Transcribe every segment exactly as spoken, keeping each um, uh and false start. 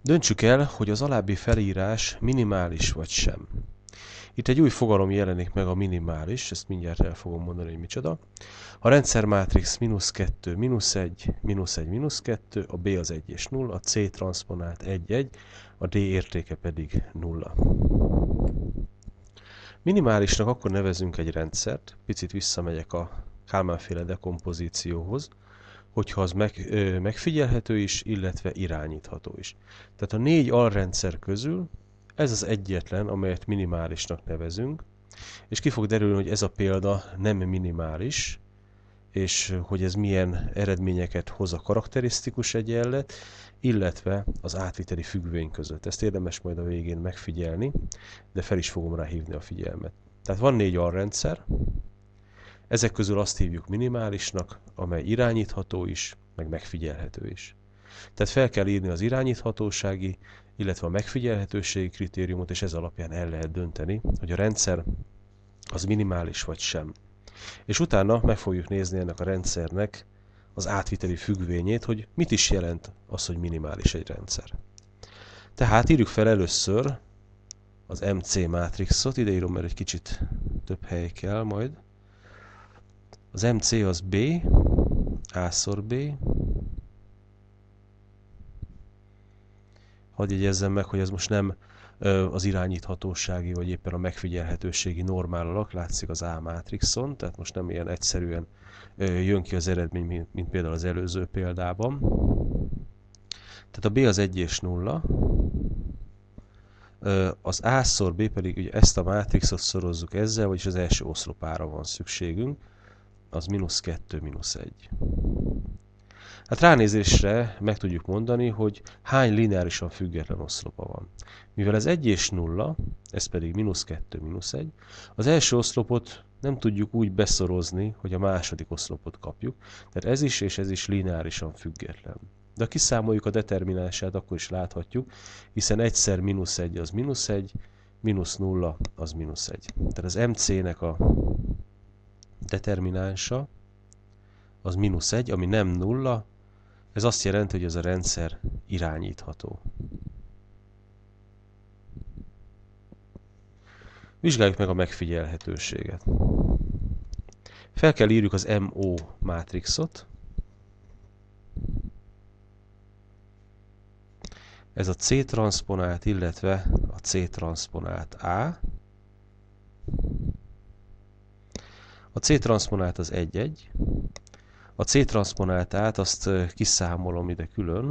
Döntsük el, hogy az alábbi felírás minimális vagy sem. Itt egy új fogalom jelenik meg, a minimális, ezt mindjárt el fogom mondani, hogy micsoda. A rendszermátrix mínusz kettő, mínusz egy, mínusz egy, mínusz kettő, a B az egy és nulla, a C transzponált egy, egy, a D értéke pedig nulla. Minimálisnak akkor nevezünk egy rendszert, picit visszamegyek a Kálmán-féle dekompozícióhoz, hogyha az meg, ö, megfigyelhető is, illetve irányítható is. Tehát a négy alrendszer közül ez az egyetlen, amelyet minimálisnak nevezünk, és ki fog derülni, hogy ez a példa nem minimális, és hogy ez milyen eredményeket hoz a karakterisztikus egyenlet, illetve az átviteli függvény között. Ezt érdemes majd a végén megfigyelni, de fel is fogom rá hívni a figyelmet. Tehát van négy alrendszer, ezek közül azt hívjuk minimálisnak, amely irányítható is, meg megfigyelhető is. Tehát fel kell írni az irányíthatósági, illetve a megfigyelhetőségi kritériumot, és ez alapján el lehet dönteni, hogy a rendszer az minimális vagy sem. És utána meg fogjuk nézni ennek a rendszernek az átviteli függvényét, hogy mit is jelent az, hogy minimális egy rendszer. Tehát írjuk fel először az em cé mátrixot, ide írom, mert egy kicsit több hely kell majd. Az em cé az B, A szor B. Hadd jegyezzem meg, hogy ez most nem az irányíthatósági, vagy éppen a megfigyelhetőségi normál alak, látszik az A mátrixon, tehát most nem ilyen egyszerűen jön ki az eredmény, mint, mint például az előző példában. Tehát a B az egy és nulla, az A szor B pedig ugye ezt a mátrixot szorozzuk ezzel, vagyis az első oszlopára van szükségünk, az mínusz kettő, mínusz egy. Hát ránézésre meg tudjuk mondani, hogy hány lineárisan független oszlopa van. Mivel ez egy és nulla, ez pedig mínusz kettő, mínusz egy, az első oszlopot nem tudjuk úgy beszorozni, hogy a második oszlopot kapjuk, tehát ez is és ez is lineárisan független. De ha kiszámoljuk a determinánsát, akkor is láthatjuk, hiszen egyszer mínusz egy az mínusz egy, mínusz nulla az mínusz egy. Tehát az em cé-nek a determinánsa az mínusz egy, ami nem nulla, ez azt jelenti, hogy ez a rendszer irányítható. Vizsgáljuk meg a megfigyelhetőséget. Fel kell írjuk az em o mátrixot. Ez a C transzponált, illetve a C transzponált A. A C transzponált az egy egy. A C transzponáltát azt kiszámolom ide külön.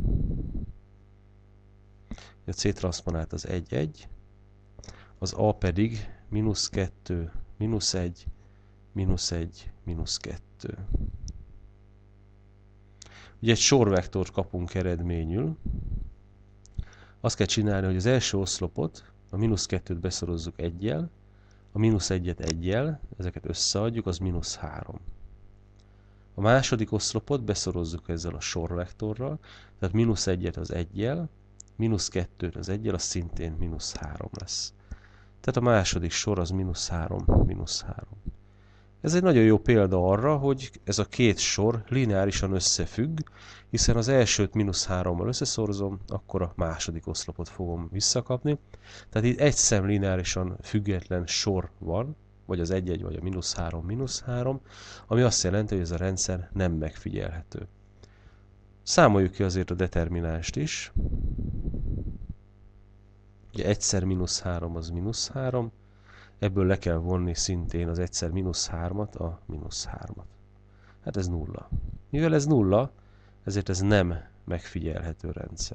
A C transzponált az egy egy. Az A pedig mínusz kettő, mínusz egy, mínusz egy, mínusz kettő. Ugye egy sorvektort kapunk eredményül. Azt kell csinálni, hogy az első oszlopot, a mínusz kettőt beszorozzuk egyjel, a mínusz egyet egyjel, ezeket összeadjuk, az mínusz három. A második oszlopot beszorozzuk ezzel a sorvektorral, tehát mínusz egyet az egyjel, mínusz kettőt az egyjel, az szintén mínusz három lesz. Tehát a második sor az mínusz három, mínusz három. Ez egy nagyon jó példa arra, hogy ez a két sor lineárisan összefügg, hiszen az elsőt mínusz hárommal összeszorzom, akkor a második oszlopot fogom visszakapni. Tehát itt egy szem lineárisan független sor van, vagy az egy egy, vagy a mínusz három, mínusz három, ami azt jelenti, hogy ez a rendszer nem megfigyelhető. Számoljuk ki azért a determinánst is. Ugye egyszer mínusz három az mínusz három, ebből le kell vonni szintén az egyszer mínusz hármat, a mínusz hármat. Hát ez nulla. Mivel ez nulla, ezért ez nem megfigyelhető rendszer.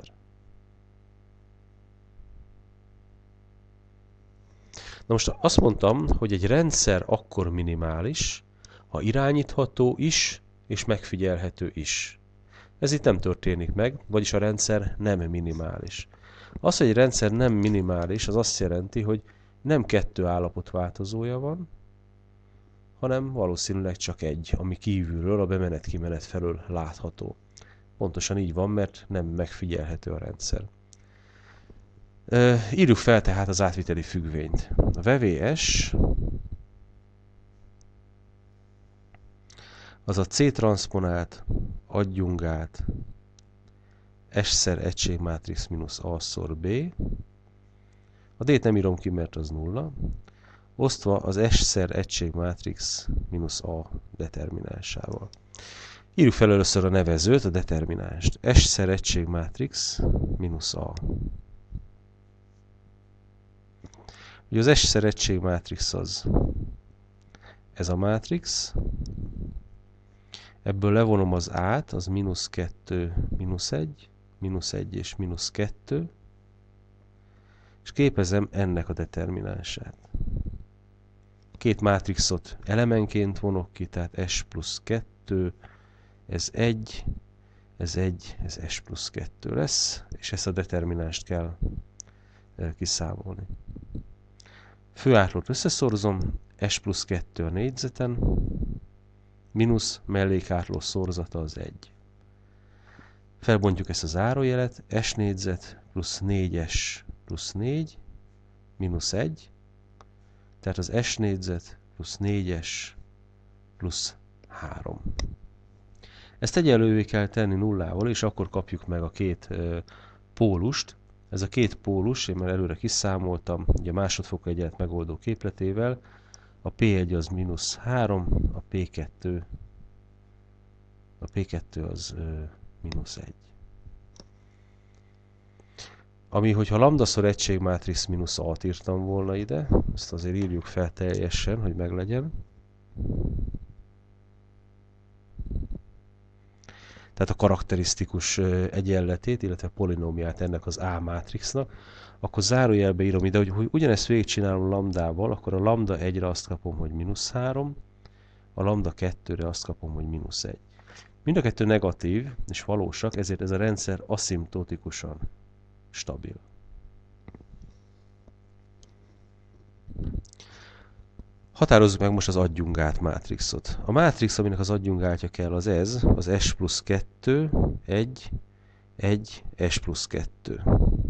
Na most azt mondtam, hogy egy rendszer akkor minimális, ha irányítható is, és megfigyelhető is. Ez itt nem történik meg, vagyis a rendszer nem minimális. Az, hogy egy rendszer nem minimális, az azt jelenti, hogy nem kettő állapotváltozója van, hanem valószínűleg csak egy, ami kívülről, a bemenet-kimenet felől látható. Pontosan így van, mert nem megfigyelhető a rendszer. Írjuk fel tehát az átviteli függvényt. A V V S az a C transzponált, adjungált S-szer egységmátrix mínusz A-szor B. A D-t nem írom ki, mert az nulla. Osztva az S-szer egységmátrix mínusz A determinánsával. Írjuk fel először a nevezőt, a determinást. S-szer egységmátrix mínusz A. Ugye az S-szer egységmátrix az ez a mátrix. Ebből levonom az A-t, az mínusz kettő, mínusz egy, mínusz egy és mínusz kettő, és képezem ennek a determinánsát. Két mátrixot elemenként vonok ki, tehát S plusz kettő, ez egy, ez egy, ez S plusz kettő lesz, és ezt a determinást kell kiszámolni. Főátlót összeszorzom, S plusz kettő a négyzeten, mínusz mellékátló szorzata az egy. Felbontjuk ezt a zárójelet, S négyzet plusz négyes plusz négy, mínusz egy, tehát az S négyzet plusz négyes plusz három. Ezt egyenlővé kell tenni nullával, és akkor kapjuk meg a két e, pólust. Ez a két pólus, én már előre kiszámoltam, ugye másodfokú egyenlet megoldó képletével, a P egy az mínusz három, a P kettő, a P kettő az e, mínusz egy. Ami, hogyha lambdaszor egységmátrix mínusz A-t írtam volna ide, ezt azért írjuk fel teljesen, hogy meglegyen. Tehát a karakterisztikus egyenletét, illetve polinómiát ennek az A mátrixnak, akkor zárójelbe írom ide, hogy, hogy ugyanezt végigcsinálom lambdával, akkor a lambda egyre azt kapom, hogy mínusz három, a lambda kettőre azt kapom, hogy mínusz egy. Mind a kettő negatív és valósak, ezért ez a rendszer aszimптotikusan stabil. Határozzuk meg most az adjungált mátrixot. A mátrix, aminek az adjungáltja kell, az ez, az S plusz kettő, egy, egy, S plusz kettő.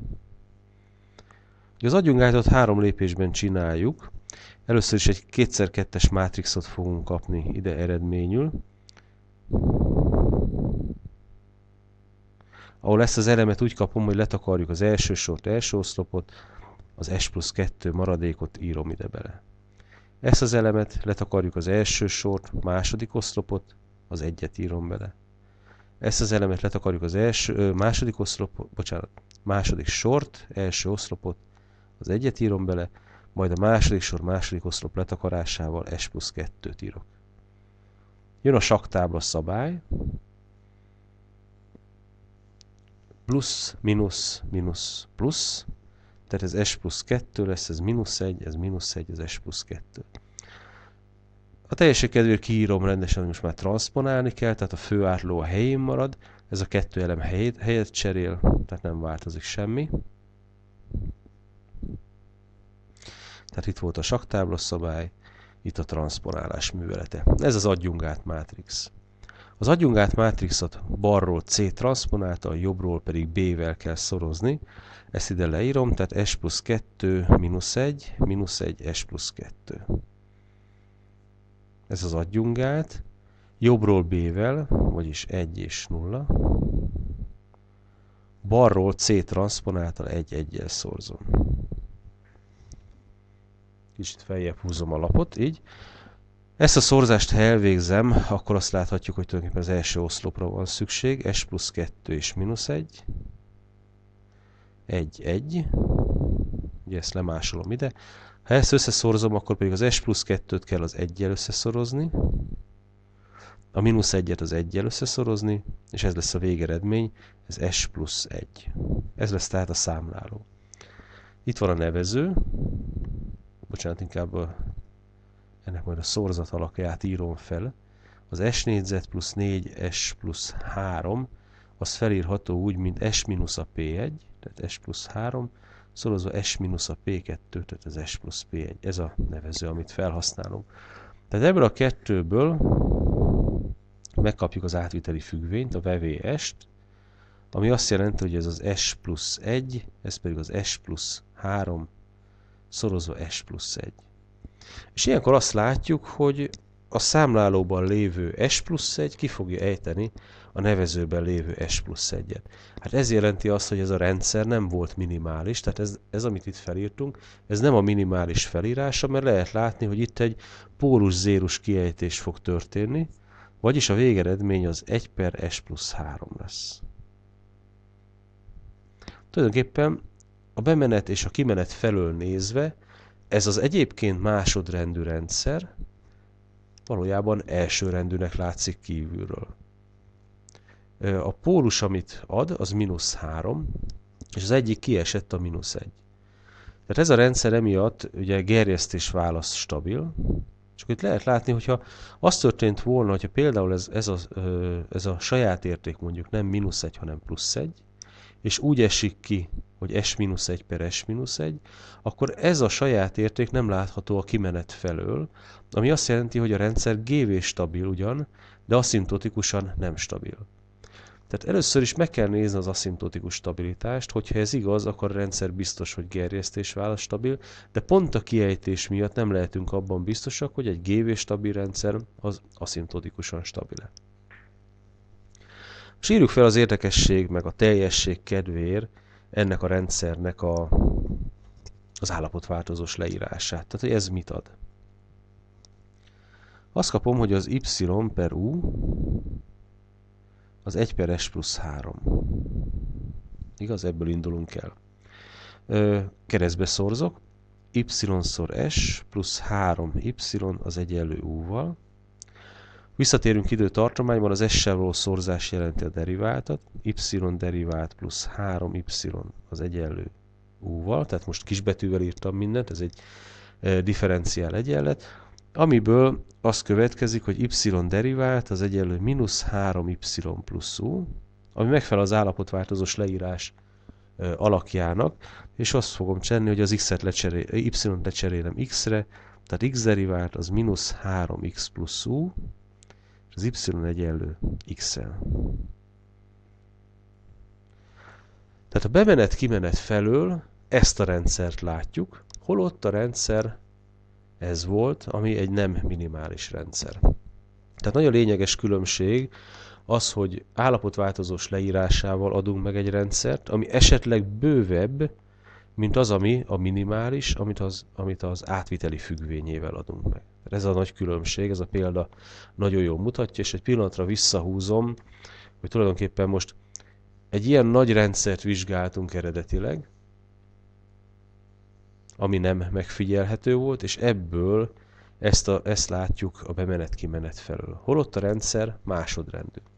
Az adjungáltat három lépésben csináljuk. Először is egy kétszer kettes mátrixot fogunk kapni ide eredményül, ahol ezt az elemet úgy kapom, hogy letakarjuk az első sort, első oszlopot, az S plusz kettő maradékot írom ide bele. Ezt az elemet letakarjuk az első sort, második oszlopot, az egyet írom bele. Ezt az elemet letakarjuk az első, második oszlopot, bocsánat, második sort, első oszlopot, az egyet írom bele, majd a második sor, második oszlop letakarásával S plusz kettőt írok. Jön a sakktábla szabály. Plusz, mínusz, mínusz, plusz. Tehát ez S plusz kettő lesz, ez mínusz egy, ez mínusz egy, ez S plusz kettő. A teljesség kedvéért kiírom rendesen, hogy most már transzponálni kell, tehát a főátló a helyén marad, ez a kettő elem helyét, helyet cserél, tehát nem változik semmi. Tehát itt volt a sakktábla szabály, itt a transzponálás művelete. Ez az adjungált mátrix. Az adjungált mátrixot balról C transzponálta, jobbról pedig B-vel kell szorozni. Ezt ide leírom, tehát S plusz kettő, mínusz egy, mínusz egy, S plusz kettő. Ez az adjungált. Jobbról B-vel, vagyis egy és nulla. Balról C transzponáltal egy egyel szorzom. Kicsit feljebb húzom a lapot, így. Ezt a szorzást, ha elvégzem, akkor azt láthatjuk, hogy tulajdonképpen az első oszlopra van szükség. S plusz kettő és mínusz egy. egy, egy. Ugye ezt lemásolom ide. Ha ezt összeszorzom, akkor pedig az S plusz kettőt kell az egyel összeszorozni. A mínusz egyet az egyel összeszorozni, és ez lesz a végeredmény, ez S plusz egy. Ez lesz tehát a számláló. Itt van a nevező. Bocsánat, inkább a, ennek majd a szorzat alakját írom fel. Az S négyzet plusz négy, S plusz három, az felírható úgy, mint S mínusz a P egy, tehát S plusz három, szorozva S mínusz a P kettő, tehát az S plusz P egy. Ez a nevező, amit felhasználunk. Tehát ebből a kettőből megkapjuk az átviteli függvényt, a vevés-t, ami azt jelenti, hogy ez az S plusz egy, ez pedig az S plusz három, szorozva S plusz egy. És ilyenkor azt látjuk, hogy a számlálóban lévő S plusz egy ki fogja ejteni a nevezőben lévő S plusz egyet. Hát ez jelenti azt, hogy ez a rendszer nem volt minimális, tehát ez, ez amit itt felírtunk, ez nem a minimális felírása, mert lehet látni, hogy itt egy pólus-zérus kiejtés fog történni, vagyis a végeredmény az egy per S plusz három lesz. Tulajdonképpen a bemenet és a kimenet felől nézve ez az egyébként másodrendű rendszer valójában elsőrendűnek látszik kívülről. A pólus, amit ad, az mínusz három, és az egyik kiesett a mínusz egy. Tehát ez a rendszer emiatt ugye gerjesztés-válasz stabil, csak itt lehet látni, hogyha az történt volna, hogyha például ez, ez, a, ez a saját érték mondjuk nem mínusz egy, hanem plusz egy, és úgy esik ki, hogy S mínusz egy per S mínusz egy, akkor ez a saját érték nem látható a kimenet felől, ami azt jelenti, hogy a rendszer G V stabil ugyan, de aszimптotikusan nem stabil. Tehát először is meg kell nézni az aszimptotikus stabilitást, hogyha ez igaz, akkor a rendszer biztos, hogy gerjesztés-válasz stabil, de pont a kiejtés miatt nem lehetünk abban biztosak, hogy egy G V stabil rendszer az aszimптotikusan stabil. És írjuk fel az érdekesség meg a teljesség kedvéért ennek a rendszernek a, az állapotváltozós leírását. Tehát, hogy ez mit ad? Azt kapom, hogy az y per u az egy per S plusz három. Igaz? Ebből indulunk el. Ö, keresztbe szorzok. Y-szor S plusz három y az egyenlő u-val. Visszatérünk időtartományban, az S-sel való szorzás jelenti a deriváltat. Y derivált plusz három y az egyenlő u-val. Tehát most kisbetűvel írtam mindent, ez egy e, differenciál egyenlet. Amiből az következik, hogy y derivált az egyenlő mínusz három y plusz u, ami megfelel az állapotváltozós leírás e, alakjának, és azt fogom csinálni, hogy az x-et lecserél, y-t lecserélem x-re, tehát x derivált az mínusz három x plusz u, és az y egyenlő x-el. Tehát a bemenet-kimenet felől ezt a rendszert látjuk, holott a rendszer ez volt, ami egy nem minimális rendszer. Tehát nagyon lényeges különbség az, hogy állapotváltozós leírásával adunk meg egy rendszert, ami esetleg bővebb, mint az, ami a minimális, amit az, amit az átviteli függvényével adunk meg. Ez a nagy különbség, ez a példa nagyon jól mutatja, és egy pillanatra visszahúzom, hogy tulajdonképpen most egy ilyen nagy rendszert vizsgáltunk eredetileg, ami nem megfigyelhető volt, és ebből ezt, a, ezt látjuk a bemenet-kimenet felől. Holott a rendszer másodrendű.